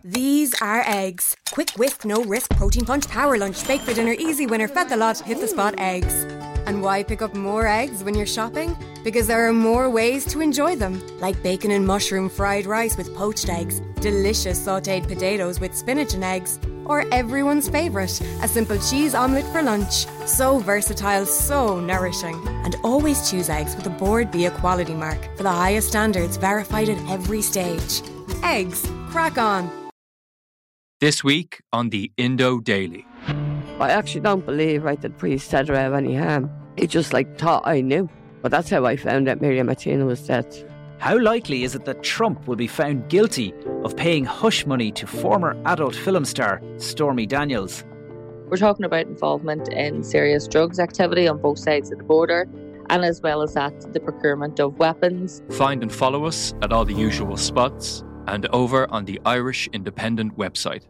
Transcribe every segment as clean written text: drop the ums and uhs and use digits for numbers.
These are eggs. Quick whisk, no risk, protein punch, power lunch, bake for dinner, easy winner, fed the lot, hit the spot eggs. And why pick up more eggs when you're shopping? Because there are more ways to enjoy them. Like bacon and mushroom fried rice with poached eggs, delicious sautéed potatoes with spinach and eggs, or everyone's favourite, a simple cheese omelette for lunch. So versatile, so nourishing. And always choose eggs with a Board Bia quality mark for the highest standards, verified at every stage. Eggs. Crack on. This week on the Indo Daily. I actually don't believe that the priest said her have any harm. He just thought I knew. But that's how I found out Miriam Martina was dead. How likely is it that Trump will be found guilty of paying hush money to former adult film star Stormy Daniels? We're talking about involvement in serious drugs activity on both sides of the border, and as well as that, the procurement of weapons. Find and follow us at all the usual spots and over on the Irish Independent website.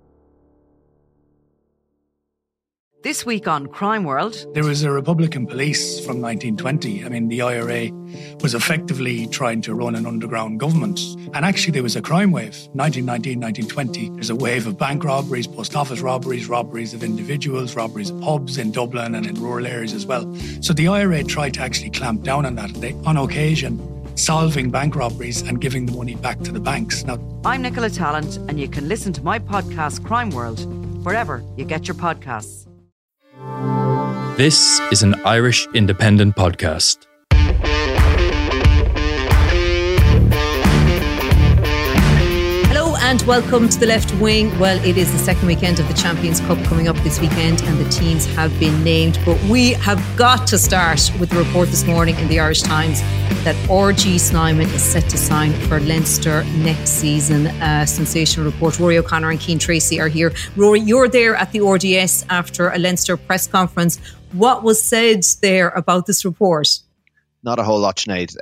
This week on Crime World. There was a Republican police from 1920. I mean, the IRA was effectively trying to run an underground government. And actually, there was a crime wave. 1919, 1920, there's a wave of bank robberies, post office robberies, robberies of individuals, robberies of pubs in Dublin and in rural areas as well. So the IRA tried to actually clamp down on that. They, on occasion, solving bank robberies and giving the money back to the banks. Now, I'm Nicola Tallant, and you can listen to my podcast, Crime World, wherever you get your podcasts. This is an Irish Independent podcast. Hello and welcome to The Left Wing. Well, it is the second weekend of the Champions Cup coming up this weekend and the teams have been named. But we have got to start with the report this morning in the Irish Times that RG Snyman is set to sign for Leinster next season. A sensational report. Rory O'Connor and Cian Tracy are here. Rory, you're there at the RDS after a Leinster press conference. What was said there about this report? Not a whole lot, Sinead.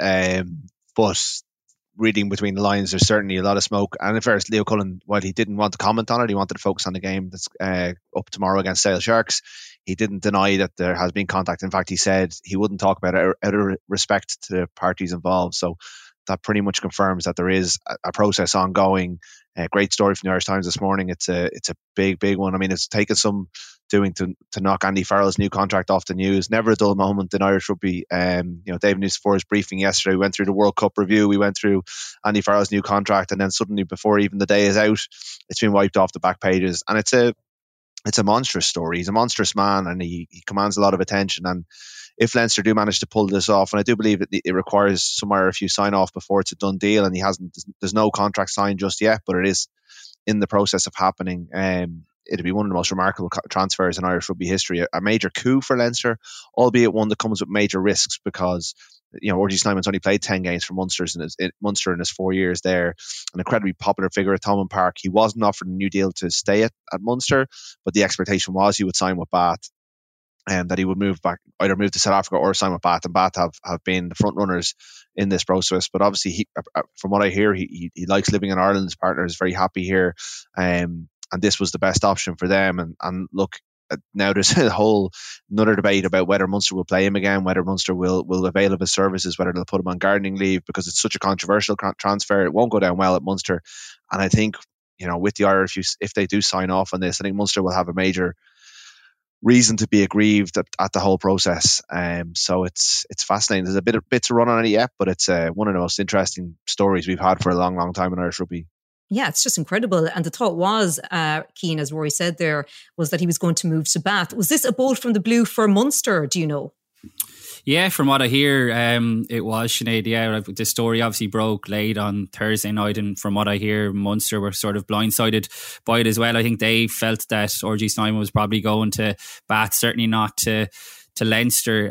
But reading between the lines, there's certainly a lot of smoke. And in fairness, Leo Cullen, while he didn't want to comment on it, he wanted to focus on the game that's up tomorrow against Sale Sharks. He didn't deny that there has been contact. In fact, he said he wouldn't talk about it out of respect to the parties involved. So that pretty much confirms that there is a process ongoing. Great story from the Irish Times this morning. It's a big one. I mean, it's taken some doing to knock Andy Farrell's new contract off the news. Never a dull moment in Irish rugby. David News for his briefing yesterday, we went through the World Cup review, we went through Andy Farrell's new contract, and then suddenly, before even the day is out, it's been wiped off the back pages. And it's a monstrous story. He's a monstrous man, and he commands a lot of attention. And if Leinster do manage to pull this off, and I do believe that it requires somewhere a few sign off before it's a done deal, and there's no contract signed just yet, but it is in the process of happening. It'd be one of the most remarkable transfers in Irish rugby history. A major coup for Leinster, albeit one that comes with major risks because, RG Snyman's only played 10 games for Munster in his 4 years there. An incredibly popular figure at Thomond Park. He wasn't offered a new deal to stay at Munster, but the expectation was he would sign with Bath and that he would either move to South Africa or sign with Bath. And Bath have been the front runners in this process. But obviously, from what I hear, he likes living in Ireland. His partner is very happy here. And this was the best option for them. And look, now there's another debate about whether Munster will play him again, whether Munster will avail of his services, whether they'll put him on gardening leave, because it's such a controversial transfer. It won't go down well at Munster. And I think, with the Irish, if they do sign off on this, I think Munster will have a major reason to be aggrieved at the whole process. So it's fascinating. There's a bit to run on it yet, but it's one of the most interesting stories we've had for a long, long time in Irish rugby. Yeah, it's just incredible. And the thought was, Cian, as Rory said there, was that he was going to move to Bath. Was this a bolt from the blue for Munster, do you know? Yeah, from what I hear, it was, Sinead. Yeah, the story obviously broke late on Thursday night, and from what I hear, Munster were sort of blindsided by it as well. I think they felt that RG Snyman was probably going to Bath, certainly not to Leinster.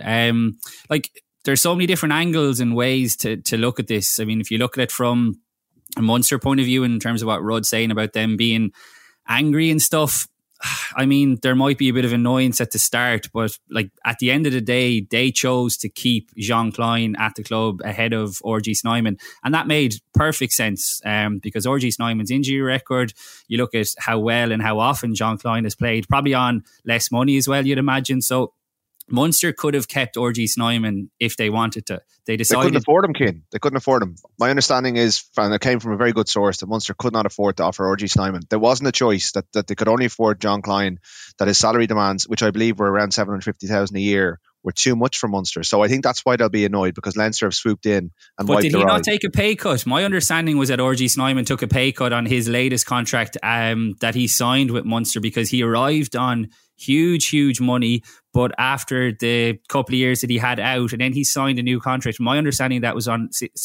There's so many different angles and ways to look at this. I mean, if you look at it from a Munster point of view, in terms of what Rod's saying about them being angry and stuff, I mean, there might be a bit of annoyance at the start, but at the end of the day, they chose to keep Jean Klein at the club ahead of RG Snyman, and that made perfect sense because RG Snyman's injury record, you look at how well and how often Jean Klein has played, probably on less money as well, you'd imagine. So Munster could have kept RG Snyman if they wanted to. They decided... They couldn't afford him, Cian. They couldn't afford him. My understanding is, and it came from a very good source, that Munster could not afford to offer RG Snyman. There wasn't a choice that they could only afford John Klein, that his salary demands, which I believe were around 750,000 a year, were too much for Munster. So I think that's why they'll be annoyed, because Leinster have swooped in and But wiped did their he not eyes. take a pay cut? My understanding was that RG Snyman took a pay cut on his latest contract that he signed with Munster, because he arrived on huge money, but after the couple of years that he had out, and then he signed a new contract. My understanding that was on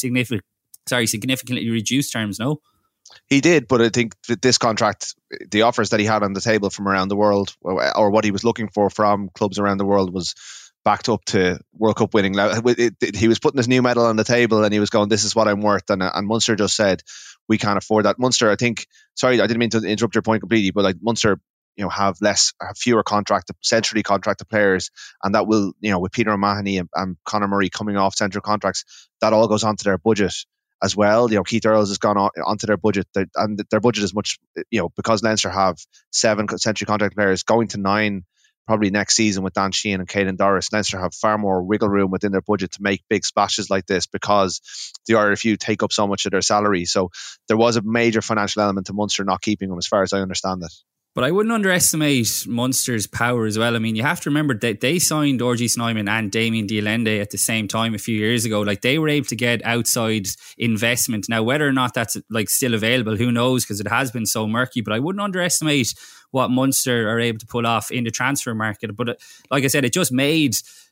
significantly reduced terms, no? He did, but I think that this contract, the offers that he had on the table from around the world, or what he was looking for from clubs around the world, was backed up to World Cup winning. He was putting his new medal on the table and he was going, this is what I'm worth. And Munster just said, we can't afford that. Munster, I think, sorry, I didn't mean to interrupt your point completely, but like Munster, have fewer centrally contracted players, and that will, with Peter O'Mahony and Conor Murray coming off central contracts, that all goes onto their budget as well. Keith Earls has gone onto their budget, and their budget is much, because Leinster have 7 centrally contracted players, going to 9 probably next season with Dan Sheehan and Caelan Doris. Leinster have far more wiggle room within their budget to make big splashes like this, because the RFU take up so much of their salary. So there was a major financial element to Munster not keeping them, as far as I understand it. But I wouldn't underestimate Munster's power as well. I mean, you have to remember that they signed RG Snyman and Damien de Allende at the same time a few years ago. Like, they were able to get outside investment. Now, whether or not that's like still available, who knows, because it has been so murky. But I wouldn't underestimate what Munster are able to pull off in the transfer market. But like I said, it just made,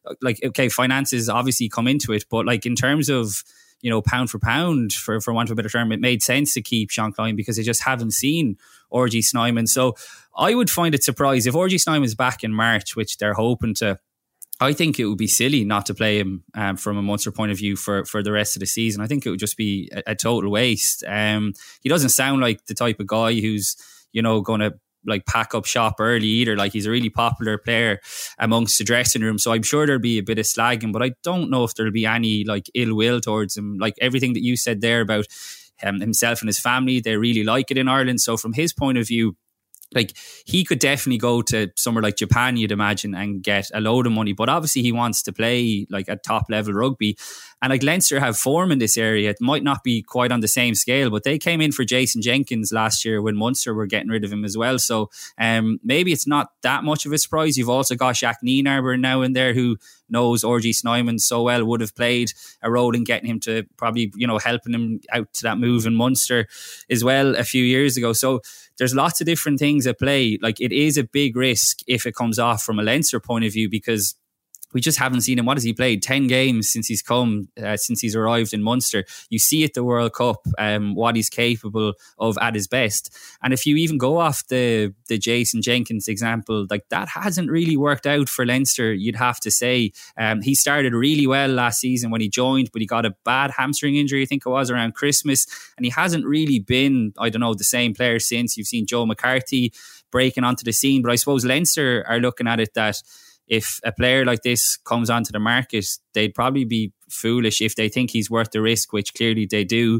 finances obviously come into it. But like, in terms of, pound for pound, for want of a better term, it made sense to keep Sean Klein, because they just haven't seen RG Snyman. So I would find it surprising if RG Snyman's back in March, which they're hoping to. I think it would be silly not to play him from a Munster point of view for the rest of the season. I think it would just be a total waste. He doesn't sound like the type of guy who's, going to like pack up shop early either. Like, he's a really popular player amongst the dressing room, so I'm sure there'll be a bit of slagging, but I don't know if there'll be any like ill will towards him. Like, everything that you said there about himself and his family, they really like it in Ireland. So from his point of view, like, he could definitely go to somewhere like Japan, you'd imagine, and get a load of money. But obviously he wants to play like at top level rugby. And like, Leinster have form in this area. It might not be quite on the same scale, but they came in for Jason Jenkins last year when Munster were getting rid of him as well. So maybe it's not that much of a surprise. You've also got Jacques Nienaber now in there, who knows RG Snyman so well, would have played a role in getting him to probably, helping him out to that move in Munster as well a few years ago. So there's lots of different things at play. Like, it is a big risk if it comes off from a Leinster point of view, because we just haven't seen him. What has he played? 10 games since he's since he's arrived in Munster. You see at the World Cup what he's capable of at his best. And if you even go off the Jason Jenkins example, like, that hasn't really worked out for Leinster, you'd have to say. He started really well last season when he joined, but he got a bad hamstring injury, I think it was, around Christmas. And he hasn't really been, the same player since. You've seen Joe McCarthy breaking onto the scene. But I suppose Leinster are looking at it that if a player like this comes onto the market, they'd probably be foolish if they think he's worth the risk, which clearly they do.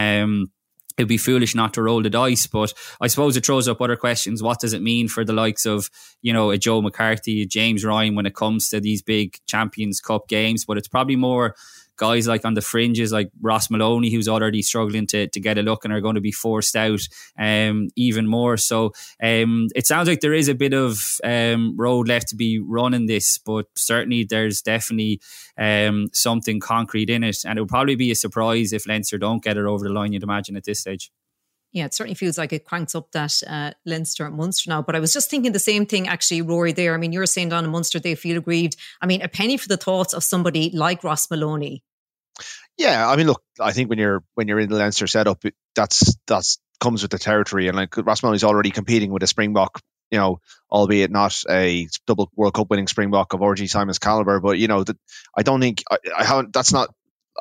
It'd be foolish not to roll the dice. But I suppose it throws up other questions. What does it mean for the likes of, a Joe McCarthy, a James Ryan, when it comes to these big Champions Cup games? But it's probably more guys like on the fringes, like Ross Maloney, who's already struggling to get a look and are going to be forced out even more. So it sounds like there is a bit of road left to be run in this, but certainly there's definitely something concrete in it. And it would probably be a surprise if Leinster don't get it over the line, you'd imagine, at this stage. Yeah, it certainly feels like it cranks up that Leinster and Munster now. But I was just thinking the same thing, actually, Rory, there. I mean, you're saying down in Munster, they feel aggrieved. I mean, a penny for the thoughts of somebody like Ross Maloney. Yeah, I mean, look, I think when you're in the Leinster setup, that's comes with the territory. And like, Ross Maloney's already competing with a Springbok, albeit not a double World Cup winning Springbok of RG Snyman's caliber. But, I don't think I haven't, that's not,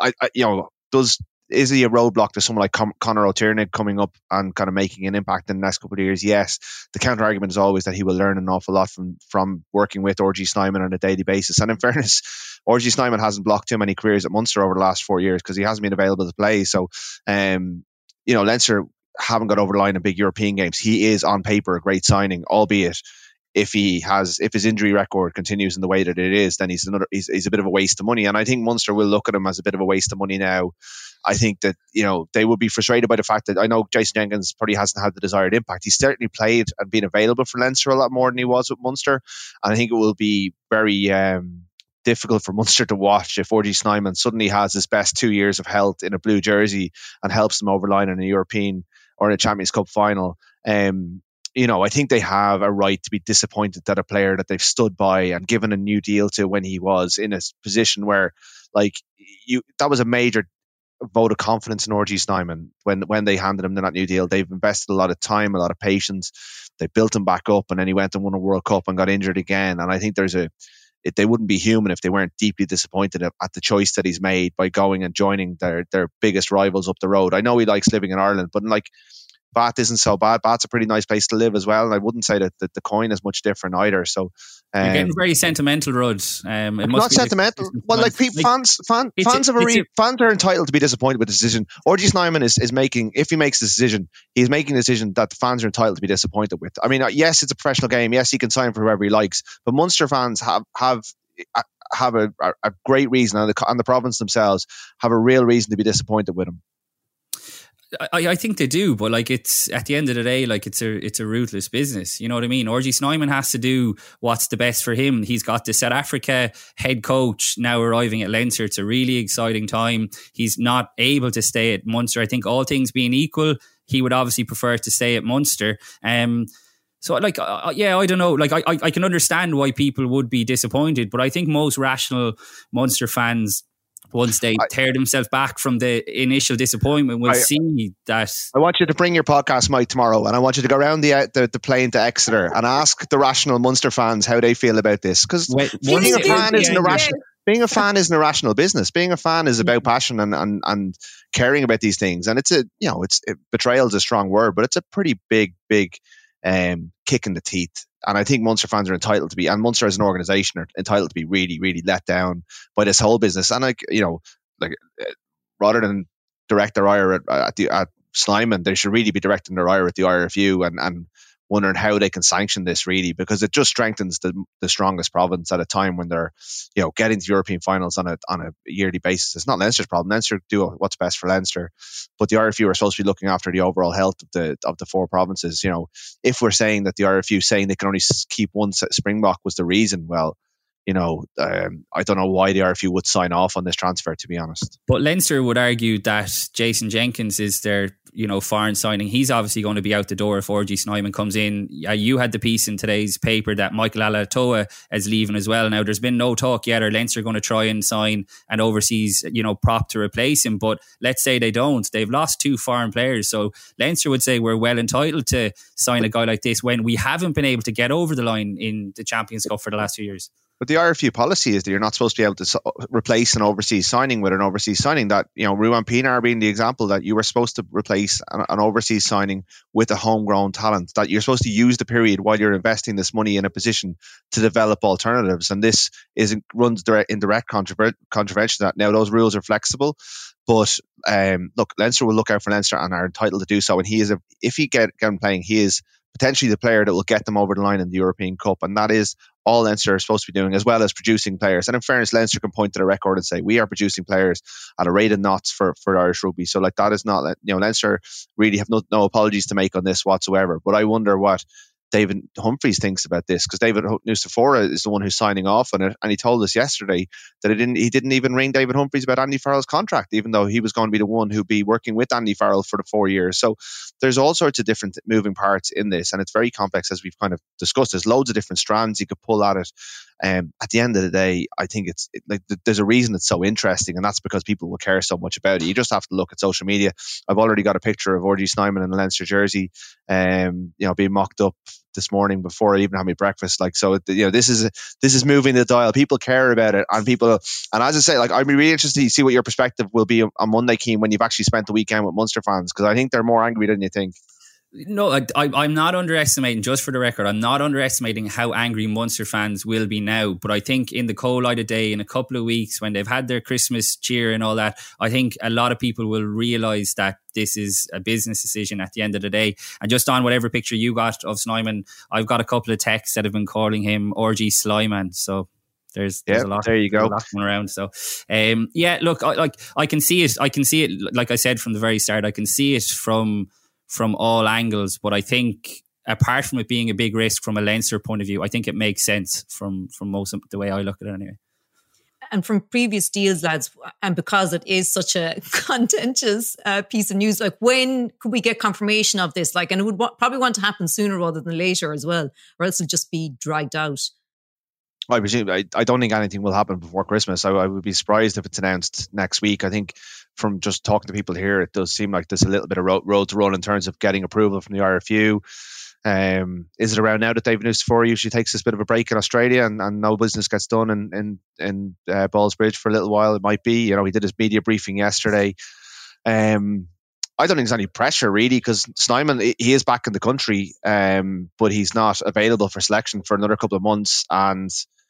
is he a roadblock to someone like Conor O'Tiernan coming up and kind of making an impact in the next couple of years? Yes. The counter argument is always that he will learn an awful lot from working with RG Snyman on a daily basis. And in fairness, RG Snyman hasn't blocked too many careers at Munster over the last 4 years because he hasn't been available to play. So, Leinster haven't got over the line in big European games. He is on paper a great signing, albeit if his injury record continues in the way that it is, then he's a bit of a waste of money. And I think Munster will look at him as a bit of a waste of money now. I think that, they would be frustrated by the fact that I know Jason Jenkins probably hasn't had the desired impact. He's certainly played and been available for Leinster a lot more than he was with Munster. And I think it will be very difficult for Munster to watch if RG Snyman suddenly has his best 2 years of health in a blue jersey and helps them over the line in a European or in a Champions Cup final. I think they have a right to be disappointed that a player that they've stood by and given a new deal to when he was in a position where, that was a major vote of confidence in RG Snyman when they handed him that new deal. They've invested a lot of time, a lot of patience. They built him back up, and then he went and won a World Cup and got injured again. And I think they wouldn't be human if they weren't deeply disappointed at the choice that he's made by going and joining their biggest rivals up the road. I know he likes living in Ireland, but Bath isn't so bad. Bath's a pretty nice place to live as well, and I wouldn't say that the coin is much different either. So you're getting very sentimental, Rud. Not sentimental. Fans are entitled to be disappointed with the decision. RG Snyman is making, if he makes the decision, he's making a decision that the fans are entitled to be disappointed with. I mean, yes, it's a professional game. Yes, he can sign for whoever he likes, but Munster fans have a great reason, and the province themselves have a real reason to be disappointed with him. I think they do, but it's at the end of the day, it's a ruthless business. You know what I mean? RG Snyman has to do what's the best for him. He's got the South Africa head coach now arriving at Leinster. It's a really exciting time. He's not able to stay at Munster. I think all things being equal, he would obviously prefer to stay at Munster. So I don't know. I can understand why people would be disappointed, but I think most rational Munster fans, once they tear themselves back from the initial disappointment, will see that. I want you to bring your podcast mic tomorrow, and I want you to go around the plane to Exeter and ask the rational Munster fans how they feel about this. Because being a fan isn't irrational. Being a fan isn't a rational business. Being a fan is about passion and caring about these things. And betrayal is a strong word, but it's a pretty big kick in the teeth. And I think Munster fans are entitled to be, and Munster as an organisation are entitled to be really, really let down by this whole business. And rather than direct their ire at Snyman, they should really be directing their ire at the IRFU and wondering how they can sanction this, really, because it just strengthens the strongest province at a time when they're getting to European finals on a yearly basis. It's not Leinster's problem. Leinster do what's best for Leinster, but the IRFU are supposed to be looking after the overall health of the four provinces. If we're saying that the IRFU saying they can only keep one Springbok was the reason, well, I don't know why the RFU would sign off on this transfer, to be honest. But Leinster would argue that Jason Jenkins is their foreign signing. He's obviously going to be out the door if RG Snyman comes in. You had the piece in today's paper that Michael Alatoa is leaving as well. Now, there's been no talk yet. Are Leinster going to try and sign an overseas prop to replace him? But let's say they don't. They've lost two foreign players. So Leinster would say we're well entitled to sign a guy like this when we haven't been able to get over the line in the Champions Cup for the last few years. But the RFU policy is that you're not supposed to be able to replace an overseas signing with an overseas signing. That, Ruan Pinar being the example, that you were supposed to replace an overseas signing with a homegrown talent, that you're supposed to use the period while you're investing this money in a position to develop alternatives. And this runs in direct contravention to that. Now, those rules are flexible, but look, Leinster will look out for Leinster and are entitled to do so. And if he get him playing, he is potentially the player that will get them over the line in the European Cup. And that is all Leinster are supposed to be doing, as well as producing players. And in fairness, Leinster can point to the record and say, we are producing players at a rate of knots for Irish rugby. So that is not, Leinster really have no apologies to make on this whatsoever. But I wonder what David Humphreys thinks about this, because David Nucifora is the one who's signing off on it, and he told us yesterday that he didn't even ring David Humphreys about Andy Farrell's contract, even though he was going to be the one who'd be working with Andy Farrell for the 4 years. So there's all sorts of different moving parts in this, and it's very complex, as we've kind of discussed. There's loads of different strands you could pull at it. At the end of the day, I think there's a reason it's so interesting, and that's because people will care so much about it. You just have to look at social media. I've already got a picture of RG Snyman in the Leinster jersey, being mocked up this morning before I even had my breakfast. This is moving the dial. People care about it, and as I say, I'd be really interested to see what your perspective will be on Monday, Keane, when you've actually spent the weekend with Munster fans, because I think they're more angry than you think. No, I'm not underestimating, just for the record, I'm not underestimating how angry Munster fans will be now. But I think in the cold light of day, in a couple of weeks, when they've had their Christmas cheer and all that, I think a lot of people will realise that this is a business decision at the end of the day. And just on whatever picture you got of Snyman, I've got a couple of texts that have been calling him RG Slyman. So there's a lot. There you go. A lot going around. So, look, I can see it. I can see it. Like I said from the very start, I can see it from all angles. But I think, apart from it being a big risk from a Leinster point of view, I think it makes sense from most of the way I look at it anyway. And from previous deals, lads, and because it is such a contentious piece of news, like, when could we get confirmation of this? Like, and it would probably want to happen sooner rather than later as well, or else it'll just be dragged out. I presume, I don't think anything will happen before Christmas. I would be surprised if it's announced next week. I think from just talking to people here, it does seem like there's a little bit of road to run in terms of getting approval from the RFU. Is it around now that David Nucifora usually takes this bit of a break in Australia and no business gets done in Ballsbridge for a little while? It might be. He did his media briefing yesterday. I don't think there's any pressure really, because Snyman, he is back in the country, but he's not available for selection for another couple of months. And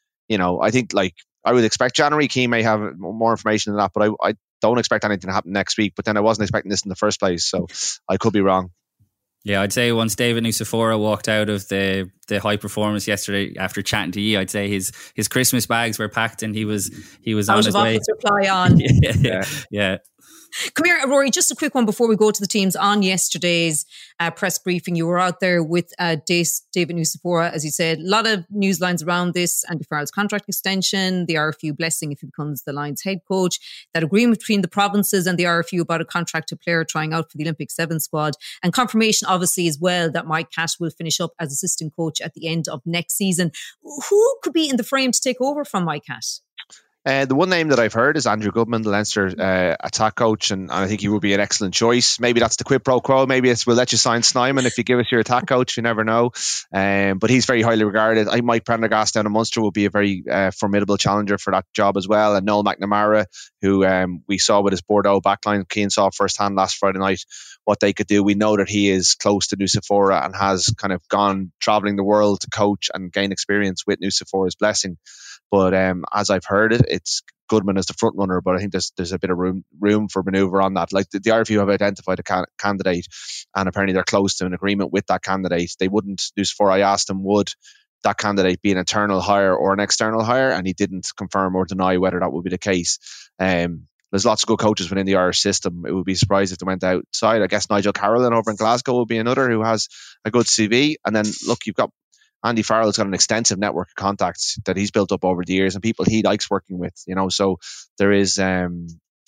I think, like, I would expect January. Keane may have more information than that, but I don't expect anything to happen next week. But then I wasn't expecting this in the first place, so I could be wrong. Yeah, I'd say once David Nucifora walked out of the high performance yesterday after chatting to you, I'd say his Christmas bags were packed and he was on his way. Reply on. Yeah. Come here, Rory, just a quick one before we go to the teams. On yesterday's press briefing, you were out there with David Nucifora, as you said. A lot of news lines around this: Andy Farrell's contract extension, the RFU blessing if he becomes the Lions head coach, that agreement between the provinces and the RFU about a contracted player trying out for the Olympic 7 squad, and confirmation, obviously, as well, that Mike Catt will finish up as assistant coach at the end of next season. Who could be in the frame to take over from Mike Catt? The one name that I've heard is Andrew Goodman, the Leinster attack coach, and I think he would be an excellent choice. Maybe that's the quid pro quo. Maybe it's, we'll let you sign Snyman if you give us your attack coach. You never know. But he's very highly regarded. I think Mike Prendergast down in Munster will be a very formidable challenger for that job as well. And Noel McNamara, who we saw with his Bordeaux backline, Keane saw firsthand last Friday night what they could do. We know that he is close to Nucifora and has kind of gone travelling the world to coach and gain experience with Nucifora's blessing. But as I've heard it, it's Goodman as the front runner, but I think there's a bit of room for manoeuvre on that. Like the RFU have identified a candidate, and apparently they're close to an agreement with that candidate. They wouldn't, Nucifora, I asked him, would that candidate be an internal hire or an external hire? And he didn't confirm or deny whether that would be the case. There's lots of good coaches within the Irish system. It would be surprised if they went outside. I guess Nigel Carolyn over in Glasgow will be another who has a good CV. And then, look, you've got Andy Farrell's got an extensive network of contacts that he's built up over the years and people he likes working with, so there is kind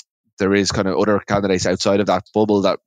of other candidates outside of that bubble that,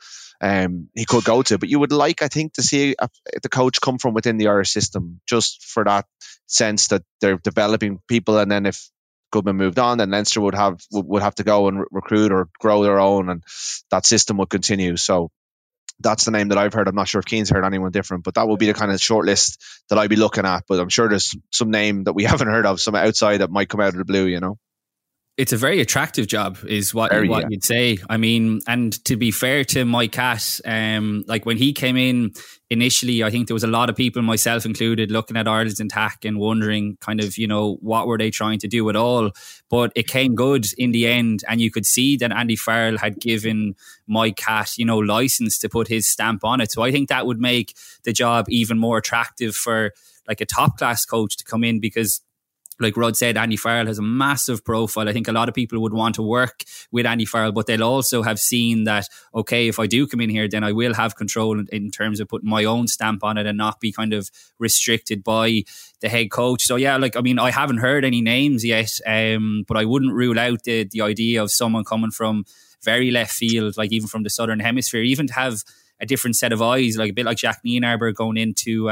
he could go to. But you would like, I think, to see the coach come from within the Irish system, just for that sense that they're developing people. And then if Goodman moved on, then Leinster would have to go and recruit or grow their own, and that system would continue. So that's the name that I've heard. I'm not sure if Keane's heard anyone different, but that would be the kind of short list that I'd be looking at. But I'm sure there's some name that we haven't heard of, some outside that might come out of the blue, It's a very attractive job, is what you'd say. I mean, and to be fair to Mike Catt, like when he came in initially, I think there was a lot of people, myself included, looking at Ireland's attack and wondering kind of, what were they trying to do at all? But it came good in the end, and you could see that Andy Farrell had given Mike Catt, license to put his stamp on it. So I think that would make the job even more attractive for like a top class coach to come in, because like Rod said, Andy Farrell has a massive profile. I think a lot of people would want to work with Andy Farrell, but they'll also have seen that, okay, if I do come in here, then I will have control in terms of putting my own stamp on it and not be kind of restricted by the head coach. So yeah, I haven't heard any names yet, but I wouldn't rule out the idea of someone coming from very left field, like even from the Southern Hemisphere, even to have a different set of eyes, like a bit like Jack Nienarber going into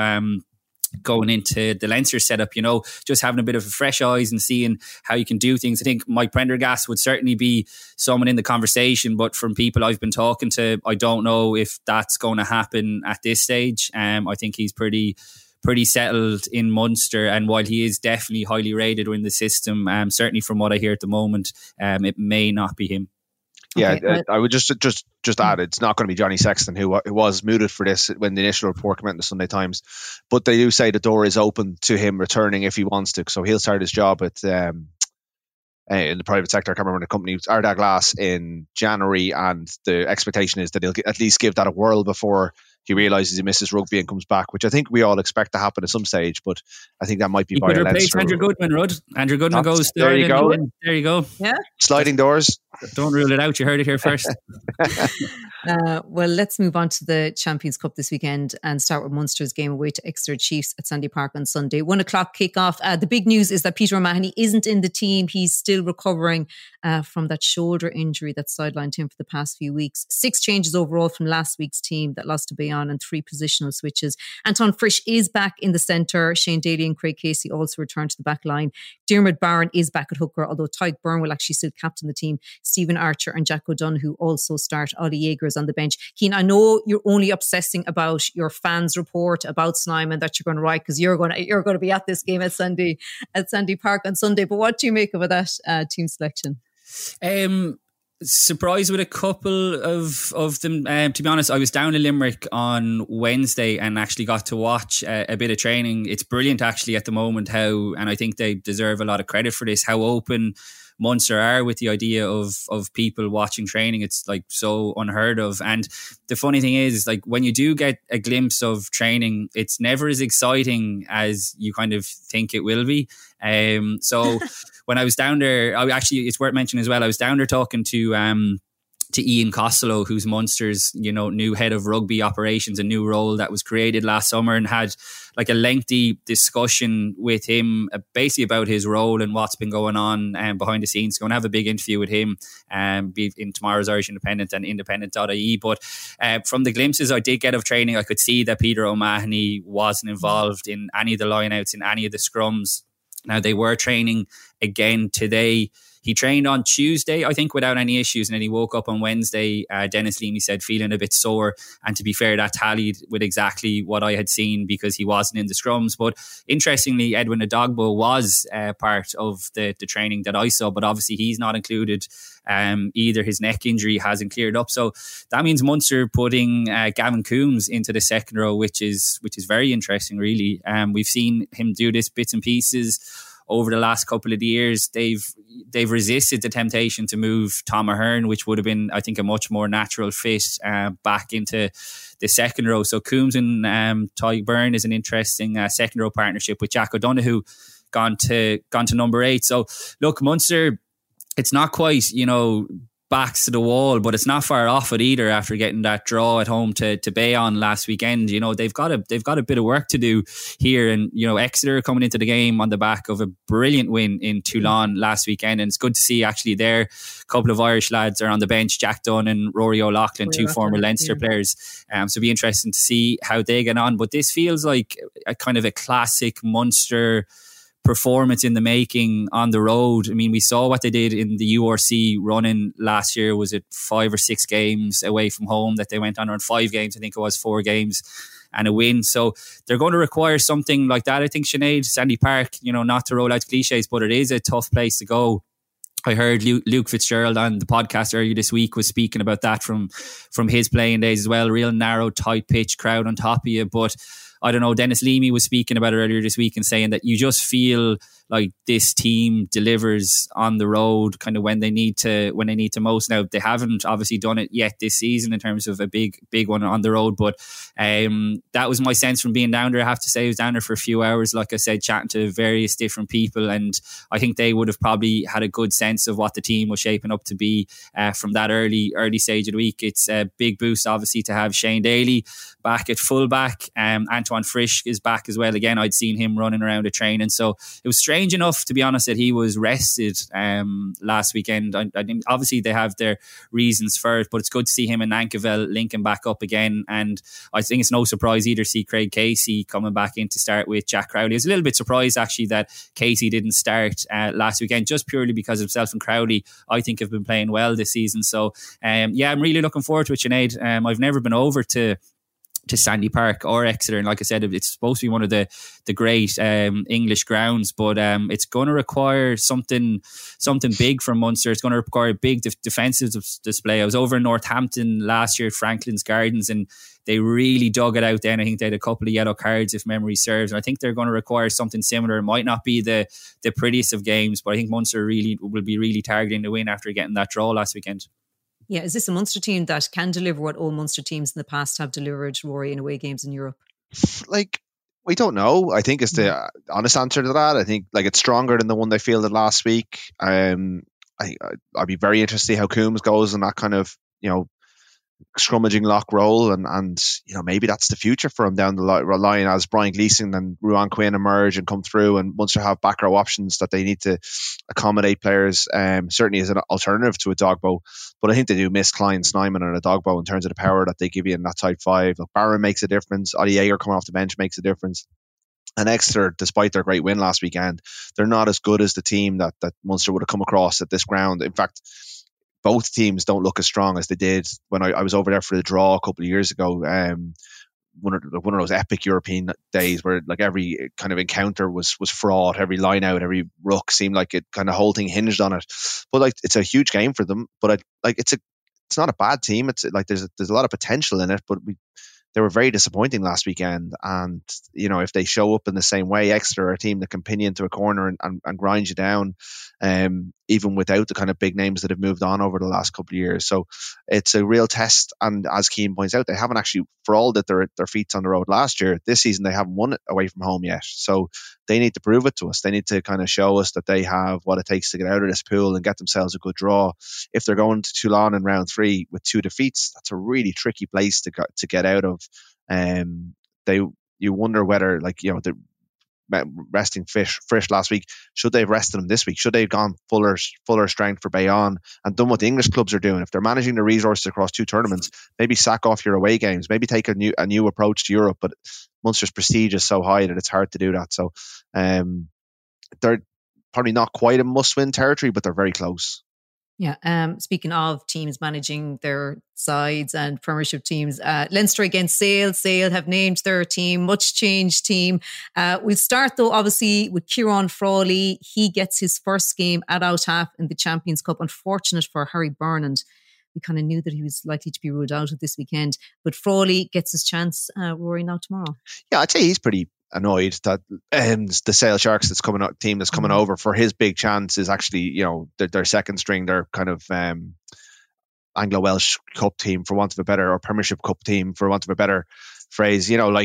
the Leinster setup, just having a bit of fresh eyes and seeing how you can do things. I think Mike Prendergast would certainly be someone in the conversation, but from people I've been talking to, I don't know if that's going to happen at this stage. I think he's pretty settled in Munster, and while he is definitely highly rated in the system, certainly from what I hear at the moment, it may not be him. Yeah, Okay, I would just add, it's not going to be Johnny Sexton, who was mooted for this when the initial report came out in the Sunday Times. But they do say the door is open to him returning if he wants to. So he'll start his job at in the private sector. I can't remember the company, Ardagh Glass, in January, and the expectation is that he'll at least give that a whirl before he realises he misses rugby and comes back, which I think we all expect to happen at some stage, but I think that might be by a Leinster. Andrew Goodman, Rud. Andrew Goodman goes there. You go. There you go. Yeah. Sliding doors. Don't rule it out. You heard it here first. Well, let's move on to the Champions Cup this weekend and start with Munster's game away to Exeter Chiefs at Sandy Park on Sunday. 1 o'clock kickoff. The big news is that Peter O'Mahony isn't in the team. He's still recovering from that shoulder injury that sidelined him for the past few weeks. 6 changes overall from last week's team that lost to Bayonne and 3 positional switches. Anton Frisch is back in the centre. Shane Daly and Craig Casey also returned to the back line. Dermot Barron is back at hooker, although Tyke Byrne will actually still captain the team. Stephen Archer and Jack O'Donoghue also start. Ollie Yeager on the bench. Keane, I know you're only obsessing about your fans' report about Snyman that you're going to write because you're going to be at this game at Sandy Park on Sunday. But what do you make of that team selection? Surprised with a couple of them. To be honest, I was down in Limerick on Wednesday and actually got to watch a bit of training. It's brilliant actually at the moment and I think they deserve a lot of credit for this, how open Munster are with the idea of people watching training. It's like so unheard of. And the funny thing is, like, when you do get a glimpse of training, it's never as exciting as you kind of think it will be. So when I was down there, it's worth mentioning as well, I was down there talking to Ian Costello, who's Munster's, new head of rugby operations, a new role that was created last summer, and had like a lengthy discussion with him basically about his role and what's been going on behind the scenes. Going to have a big interview with him be in tomorrow's Irish Independent and independent.ie. But from the glimpses I did get of training, I could see that Peter O'Mahony wasn't involved in any of the lineouts, in any of the scrums. Now, they were training again today. He trained on Tuesday, I think, without any issues. And then he woke up on Wednesday, Dennis Leamy said, feeling a bit sore. And to be fair, that tallied with exactly what I had seen because he wasn't in the scrums. But interestingly, Edwin Adogbo was part of the training that I saw. But obviously, he's not included. Either his neck injury hasn't cleared up. So that means Munster putting Gavin Coombs into the second row, which is very interesting, really. We've seen him do this bits and pieces over the last couple of years. They've resisted the temptation to move Tom Ahern, which would have been, I think, a much more natural fit back into the second row. So Coombs and Tyke Byrne is an interesting second row partnership with Jack O'Donoghue gone to number 8. So look, Munster, it's not quite, backs to the wall, but it's not far off it either after getting that draw at home to Bayonne last weekend. They've got a bit of work to do here, and Exeter coming into the game on the back of a brilliant win in Toulon last weekend, and it's good to see actually their couple of Irish lads are on the bench, Jack Dunn and Rory O'Loughlin, two former Leinster players. So it'll be interesting to see how they get on. But this feels like a kind of a classic Munster performance in the making on the road. I mean, we saw what they did in the URC running last year. Was it 5 or 6 games away from home that they went on, or 5 games? I think it was 4 games and a win. So they're going to require something like that, I think, Sinead. Sandy Park, not to roll out cliches, but it is a tough place to go. I heard Luke Fitzgerald on the podcast earlier this week was speaking about that from his playing days as well. Real narrow, tight pitch, crowd on top of you. But I don't know, Dennis Leamy was speaking about it earlier this week and saying that you just feel like this team delivers on the road kind of when they need to most. Now, they haven't obviously done it yet this season in terms of a big one on the road, but that was my sense from being down there. I have to say, I was down there for a few hours, like I said, chatting to various different people, and I think they would have probably had a good sense of what the team was shaping up to be from that early stage of the week. It's a big boost, obviously, to have Shane Daly back at fullback. Antoine Frisch is back as well. Again, I'd seen him running around at training, so it was strange enough, to be honest, that he was rested last weekend. I think obviously they have their reasons for it, but it's good to see him and Nankerville linking back up again. And I think it's no surprise either to see Craig Casey coming back in to start with Jack Crowley. I was a little bit surprised actually that Casey didn't start last weekend, just purely because himself and Crowley, I think, have been playing well this season. So I'm really looking forward to it, Sinead. I've never been over to Sandy Park or Exeter, and like I said, it's supposed to be one of the great English grounds, but it's going to require something big from Munster. It's going to require a big defensive display. I was over in Northampton last year at Franklin's Gardens, and they really dug it out then. I think they had a couple of yellow cards, if memory serves, and I think they're going to require something similar. It might not be the prettiest of games, but I think Munster will be really targeting the win after getting that draw last weekend. Yeah, is this a Munster team that can deliver what all Munster teams in the past have delivered, Rory, in away games in Europe? Like, we don't know. I think it's the honest answer to that. I think like it's stronger than the one they fielded last week. I'd be very interested to see how Coombs goes in that kind of, scrummaging lock role, and maybe that's the future for him down the line as Brian Gleeson and Ruan Quinn emerge and come through, and Munster have back row options that they need to accommodate players, certainly as an alternative to a Dogbo. But I think they do miss Klein, Snyman and a Dogbo in terms of the power that they give you in that type five. Look, Barron makes a difference. Ollie Jaeger coming off the bench makes a difference. And Exeter, despite their great win last weekend, they're not as good as the team that Munster would have come across at this ground. In fact, both teams don't look as strong as they did when I was over there for the draw a couple of years ago. One of those epic European days where like every kind of encounter was fraught, every line out, every ruck seemed like it kind of whole thing hinged on it. But like it's a huge game for them. But it's not a bad team. It's like there's a lot of potential in it. But they were very disappointing last weekend, and if they show up in the same way, Exeter are a team that can pin you into a corner and grind you down, even without the kind of big names that have moved on over the last couple of years. So it's a real test, and as Keane points out, they haven't actually, for all that their feet's on the road last year, this season they haven't won it away from home yet. So they need to prove it to us. They need to kind of show us that they have what it takes to get out of this pool and get themselves a good draw. If they're going to Toulon in round 3 with 2 defeats, that's a really tricky place to get out of. You wonder whether, the resting Frisch last week, should they have rested him this week? Should they have gone fuller strength for Bayonne and done what the English clubs are doing? If they're managing the resources across 2 tournaments, maybe sack off your away games, maybe take a new approach to Europe. But Munster's prestige is so high that it's hard to do that. So they're probably not quite a must-win territory, but they're very close. Yeah. Speaking of teams managing their sides and Premiership teams, Leinster against Sale. Sale have named their team, much changed team. We'll start though, obviously, with Kieran Frawley. He gets his first game at Out Half in the Champions Cup. Unfortunate for Harry Burnand. We kind of knew that he was likely to be ruled out of this weekend. But Frawley gets his chance, Rory, now tomorrow. Yeah, I'd say he's pretty annoyed that the Sale Sharks team that's coming over for his big chance is actually, their second string, their kind of Anglo-Welsh Cup team, for want of a better, or Premiership Cup team, for want of a better phrase. You want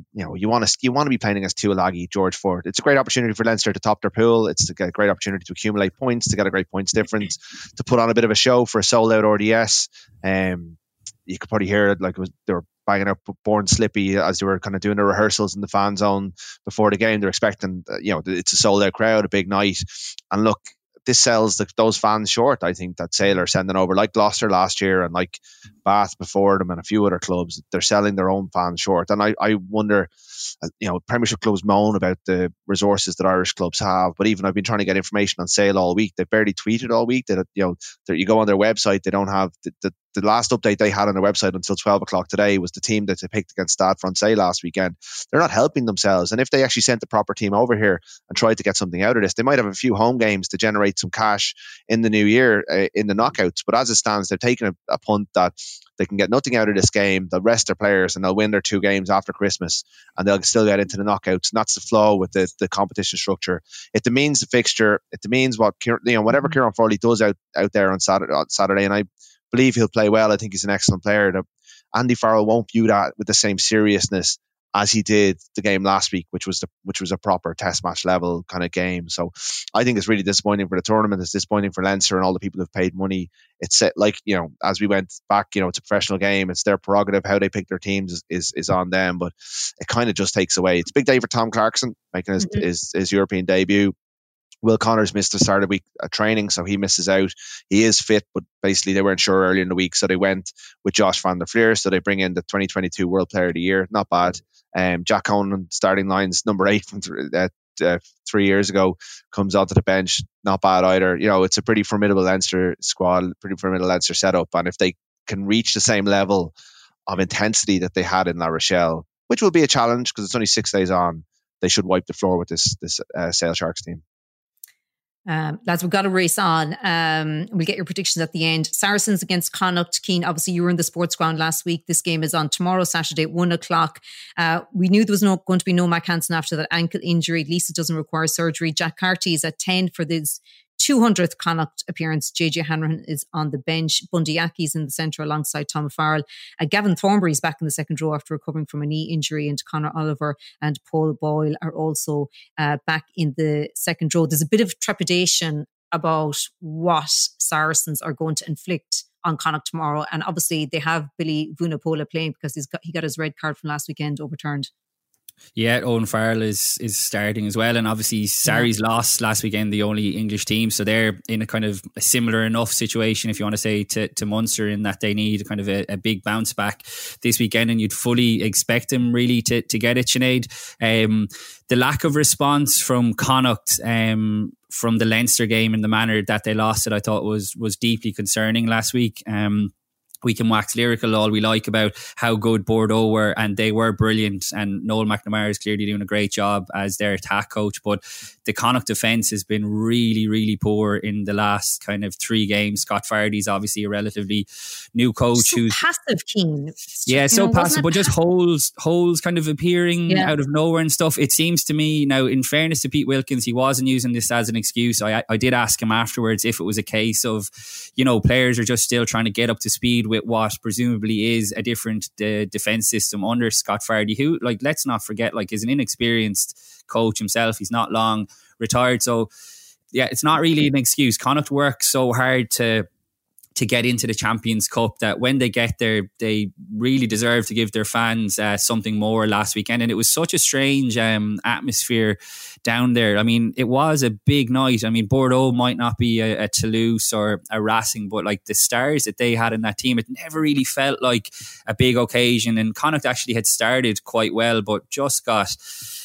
to be playing against Tuilagi, George Ford. It's a great opportunity for Leinster to top their pool. It's a great opportunity to accumulate points, to get a great points difference, to put on a bit of a show for a sold-out RDS. You could probably hear it, they were banging up Born Slippy as they were kind of doing the rehearsals in the fan zone before the game. They're expecting, it's a sold out crowd, a big night. And look, this sells those fans short. I think that Sale are sending over, like Gloucester last year and like Bath before them and a few other clubs, they're selling their own fans short. And I wonder, Premiership clubs moan about the resources that Irish clubs have, but even I've been trying to get information on Sale all week. They've barely tweeted all week. You go on their website, they don't have the last update they had on their website until 12 o'clock today was the team that they picked against Stade Francais last weekend. They're not helping themselves. And if they actually sent the proper team over here and tried to get something out of this, they might have a few home games to generate some cash in the new year in the knockouts. But as it stands, they're taking a punt that they can get nothing out of this game. They'll rest their players and they'll win their 2 games after Christmas and they'll still get into the knockouts. And that's the flaw with the competition structure. It demeans the fixture. It demeans whatever Kieran Frawley does out there on Saturday. And I believe he'll play well. I think he's an excellent player. Andy Farrell won't view that with the same seriousness as he did the game last week, which was a proper test match level kind of game. So I think it's really disappointing for the tournament. It's disappointing for Leinster and all the people who've paid money. It's as we went back, it's a professional game. It's their prerogative. How they pick their teams is on them, but it kind of just takes away. It's a big day for Tom Clarkson making his European debut. Will Connors missed the start of the week at training, so he misses out. He is fit, but basically they weren't sure early in the week, so they went with Josh van der Fleer. So they bring in the 2022 World Player of the Year. Not bad. Jack Conan, starting lines, number 8 from 3 years ago, comes onto the bench. Not bad either. It's a pretty formidable Leinster squad, pretty formidable Leinster setup. And if they can reach the same level of intensity that they had in La Rochelle, which will be a challenge because it's only 6 days on. They should wipe the floor with this Sale Sharks team. Lads, we've got a race on. We'll get your predictions at the end. Saracens against Connacht. Keane, obviously you were in the sports ground last week. This game is on tomorrow, Saturday at 1:00. We knew there was going to be no Mac Hansen after that ankle injury. At least it doesn't require surgery. Jack Carty is at 10 for this 200th Connacht appearance. JJ Hanrahan is on the bench. Bundy Aki's in the centre alongside Tom Farrell. Gavin Thornbury's back in the second row after recovering from a knee injury, and Conor Oliver and Paul Boyle are also back in the second row. There's a bit of trepidation about what Saracens are going to inflict on Connacht tomorrow, and obviously they have Billy Vunipola playing because he got his red card from last weekend overturned. Yeah, Owen Farrell is starting as well, and obviously Sarries lost last weekend, the only English team, so they're in a kind of a similar enough situation, if you want to say, to Munster, in that they need kind of a big bounce back this weekend, and you'd fully expect them really to get it, Sinead. The lack of response from Connacht from the Leinster game and the manner that they lost it, I thought was deeply concerning last week. We can wax lyrical all we like about how good Bordeaux were, and they were brilliant, and Noel McNamara is clearly doing a great job as their attack coach, but the Connacht defence has been really, really poor in the last kind of 3 games. Scott Fardy's obviously a relatively new coach who's passive, Keen. Yeah, so passive, but just holes kind of appearing out of nowhere and stuff. It seems to me, now in fairness to Pete Wilkins, he wasn't using this as an excuse. I did ask him afterwards if it was a case of, players are just still trying to get up to speed with what presumably is a different defence system under Scott Fardy, who, let's not forget, is an inexperienced coach himself. He's not long retired. So, yeah, it's not really an excuse. Connacht work so hard to get into the Champions Cup that when they get there, they really deserve to give their fans something more last weekend. And it was such a strange atmosphere down there. I mean, it was a big night. I mean, Bordeaux might not be a Toulouse or a Racing, but the stars that they had in that team, it never really felt like a big occasion. And Connacht actually had started quite well, but just got...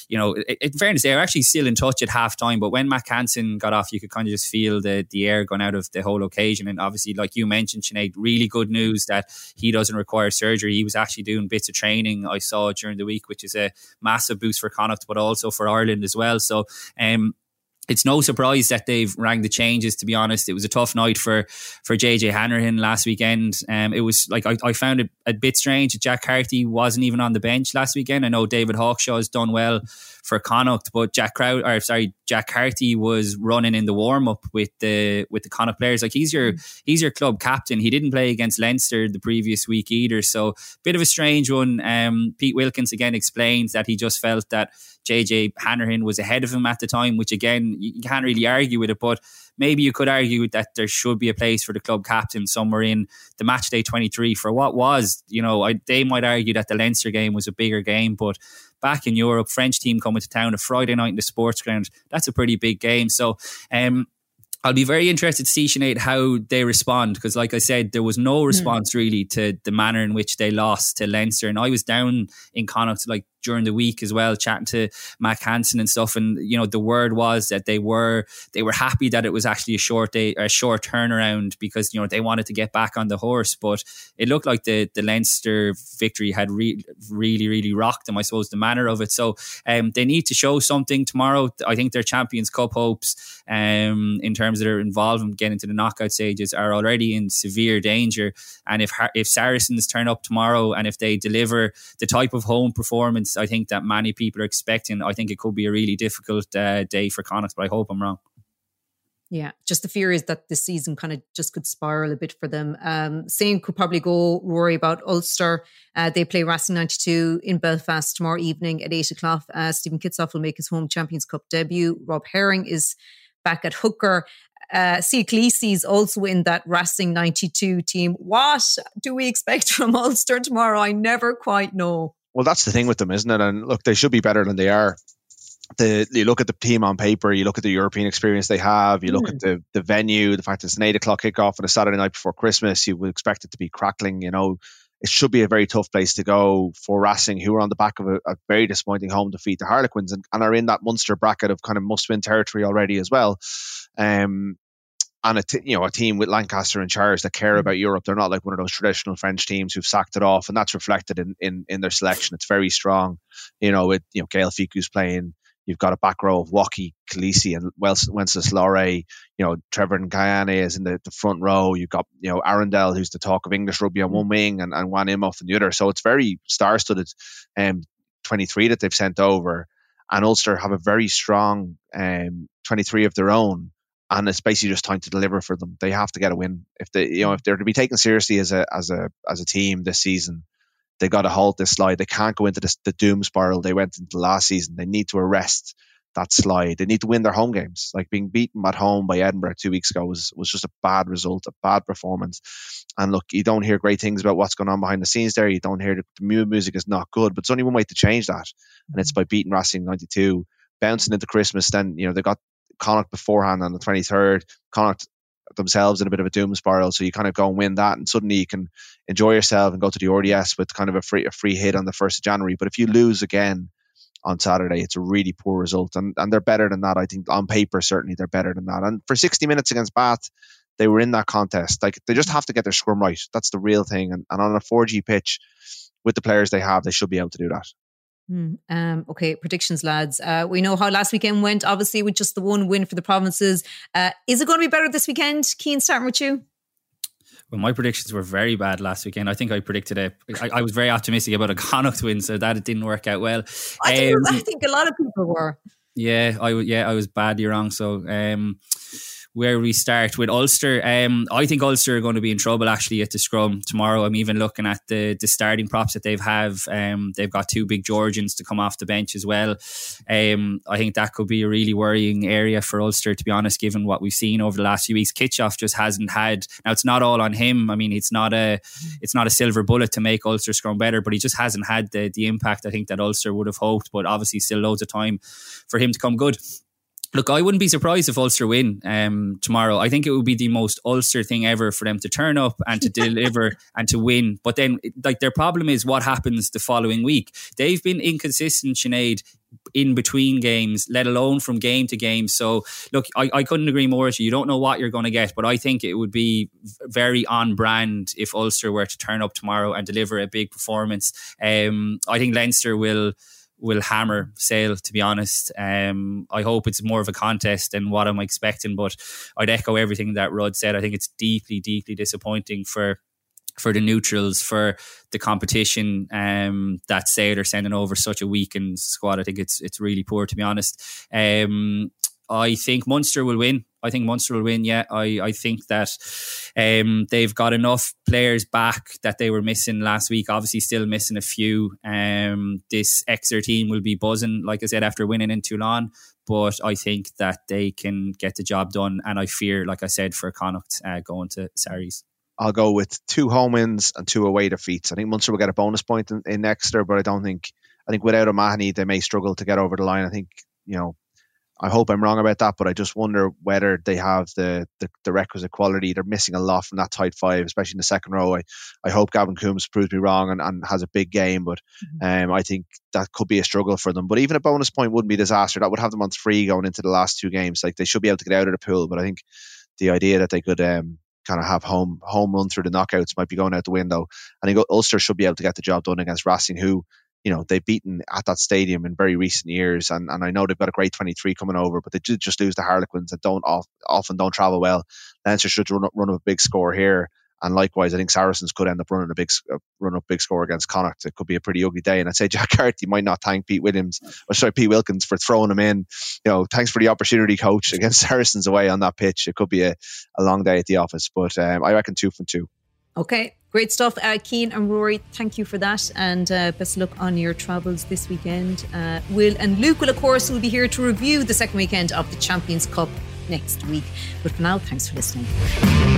in fairness, they were actually still in touch at half time, but when Mac Hansen got off, you could kind of just feel the air going out of the whole occasion. And obviously, like you mentioned, Sinead, really good news that he doesn't require surgery. He was actually doing bits of training, I saw during the week, which is a massive boost for Connacht, but also for Ireland as well. So, it's no surprise that they've rang the changes, to be honest. It was a tough night for JJ Hanrahan last weekend. It was I found it a bit strange that Jack Carty wasn't even on the bench last weekend. I know David Hawkshaw has done well for Connacht, but Jack Carty was running in the warm-up with the Connacht players. He's your club captain. He didn't play against Leinster the previous week either. So bit of a strange one. Pete Wilkins again explains that he just felt that JJ Hanrahan was ahead of him at the time, which again, you can't really argue with it, but maybe you could argue that there should be a place for the club captain somewhere in the matchday 23 for what was, they might argue that the Leinster game was a bigger game, but back in Europe, French team coming to town a Friday night in the sports ground, that's a pretty big game. So I'll be very interested to see, Sinead, how they respond, because like I said, there was no response really to the manner in which they lost to Leinster. And I was down in Connacht during the week as well, chatting to Mac Hansen and stuff, and the word was that they were happy that it was actually a short turnaround, because they wanted to get back on the horse. But it looked like the Leinster victory had really rocked them, I suppose, the manner of it. So they need to show something tomorrow. I think their Champions Cup hopes, in terms of their involvement getting into the knockout stages, are already in severe danger. And if Saracens turn up tomorrow and if they deliver the type of home performance I think that many people are expecting, I think it could be a really difficult day for Connacht, but I hope I'm wrong. Yeah, just the fear is that this season kind of just could spiral a bit for them. Same could probably go, Rory, about Ulster. They play Racing 92 in Belfast tomorrow evening at 8 o'clock. Stephen Kitsoff will make his home Champions Cup debut. Rob Herring is back at hooker. Sia Khaleesi is also in that Racing 92 team. What do we expect from Ulster tomorrow? I never quite know. Well, that's the thing with them, isn't it? And look, they should be better than they are. You look at the team on paper, you look at the European experience they have, you look at the venue, the fact it's an 8 o'clock kickoff on a Saturday night before Christmas, you would expect it to be crackling. It should be a very tough place to go for Racing, who are on the back of a very disappointing home defeat to Harlequins and are in that Munster bracket of kind of must-win territory already as well. and a team with Lancaster in charge that care about Europe. They're not like one of those traditional French teams who've sacked it off, and that's reflected in their selection. It's very strong. With Gaël Ficou's playing. You've got a back row of Woki, Khaleesi, and Wenceslas-Laure. Trevor N'Gayane is in the front row. You've got Arundel, who's the talk of English rugby on one wing, and Juan Imhoff on the other. So it's very star-studded 23 that they've sent over. And Ulster have a very strong 23 of their own, and it's basically just time to deliver for them. They have to get a win if they're to be taken seriously as a team this season. They got to halt this slide. They can't go into the doom spiral they went into last season. They need to arrest that slide. They need to win their home games. Like being beaten at home by Edinburgh 2 weeks ago was just a bad result, a bad performance. And look, you don't hear great things about what's going on behind the scenes there. You don't hear the music is not good, but it's only one way to change that, and it's by beating Racing 92, bouncing into Christmas. Then they got Connacht beforehand on the 23rd. Connacht themselves in a bit of a doom spiral, so you kind of go and win that, and suddenly you can enjoy yourself and go to the RDS with kind of a free hit on the 1st of January. But if you lose again on Saturday, it's a really poor result, and they're better than that. I think on paper certainly they're better than that. And for 60 minutes against Bath, they were in that contest. Like, they just have to get their scrum right. That's the real thing. And on a 4G pitch with the players they have, they should be able to do that. Okay, predictions, lads. We know how last weekend went, obviously, with just the one win for the provinces. Is it going to be better this weekend? Cian, starting with you. Well, my predictions were very bad last weekend. I think I predicted I was very optimistic about a Connacht win, so that it didn't work out well. I think a lot of people were. Yeah, I was badly wrong. So where we start with Ulster, I think Ulster are going to be in trouble actually at the scrum tomorrow. I'm even looking at the starting props that they've got 2 big Georgians to come off the bench as well. I think that could be a really worrying area for Ulster, to be honest, given what we've seen over the last few weeks. Kitchoff just hasn't had, now it's not all on him. I mean, it's not a silver bullet to make Ulster scrum better, but he just hasn't had the impact I think that Ulster would have hoped. But obviously still loads of time for him to come good. Look, I wouldn't be surprised if Ulster win tomorrow. I think it would be the most Ulster thing ever for them to turn up and to deliver and to win. But then, like, their problem is what happens the following week. They've been inconsistent, Sinead, in between games, let alone from game to game. So, look, I couldn't agree more with you. You don't know what you're going to get, but I think it would be very on brand if Ulster were to turn up tomorrow and deliver a big performance. I think Leinster will hammer Sale, to be honest. I hope it's more of a contest than what I'm expecting, but I'd echo everything that Rod said. I think it's deeply, deeply disappointing for the neutrals, for the competition that Sale are sending over such a weakened squad. I think it's really poor, to be honest. I think Munster will win. Yeah. I think that they've got enough players back that they were missing last week. Obviously still missing a few. This Exeter team will be buzzing, like I said, after winning in Toulon. But I think that they can get the job done. And I fear, like I said, for Connacht going to Sarries. I'll go with 2 home wins and 2 away defeats. I think Munster will get a bonus point in Exeter, but I think without O'Mahony, they may struggle to get over the line. I think, I hope I'm wrong about that, but I just wonder whether they have the requisite quality. They're missing a lot from that tight 5, especially in the second row. I hope Gavin Coombs proves me wrong and has a big game, but I think that could be a struggle for them. But even a bonus point wouldn't be a disaster. That would have them on 3 going into the last 2 games. Like, they should be able to get out of the pool, but I think the idea that they could kind of have home run through the knockouts might be going out the window. I think Ulster should be able to get the job done against Racing, who, they've beaten at that stadium in very recent years, and I know they've got a great 23 coming over, but they did just lose the Harlequins that often don't travel well. Leinster should run up a big score here, and likewise I think Saracens could end up running a big score against Connacht. It could be a pretty ugly day, and I'd say Jack Carty might not thank Pete Wilkins for throwing him in. Thanks for the opportunity, coach, against Saracens away on that pitch. It could be a long day at the office, but I reckon 2 from 2. Okay, great stuff. Cian and Rory, thank you for that, and best of luck on your travels this weekend. Will and Luke will, of course, be here to review the second weekend of the Champions Cup next week. But for now, thanks for listening.